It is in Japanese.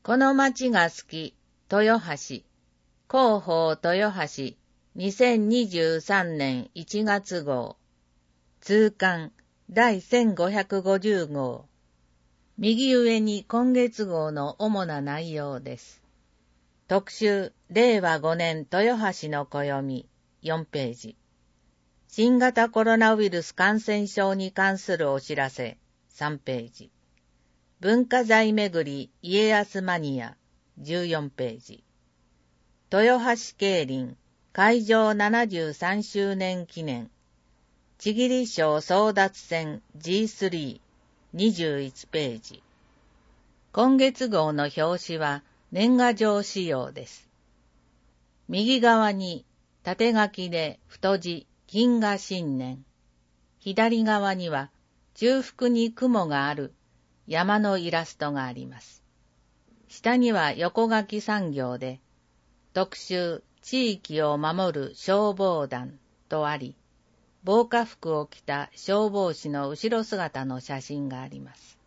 この町が好き、豊橋。広報豊橋、2023年1月号。通刊、第1550号。右上に今月号の主な内容です。特集、令和5年豊橋の暦、4ページ。新型コロナウイルス感染症に関するお知らせ、3ページ。文化財めぐり家康マニア、14ページ。豊橋競輪開場73周年記念千切賞争奪戦 G3、21ページ。今月号の表紙は年賀状仕様です。右側に縦書きで太字金河新年。左側には中腹に雲がある山のイラストがあります。下には横書き3行で、特集地域を守る消防団とあり、防火服を着た消防士の後ろ姿の写真があります。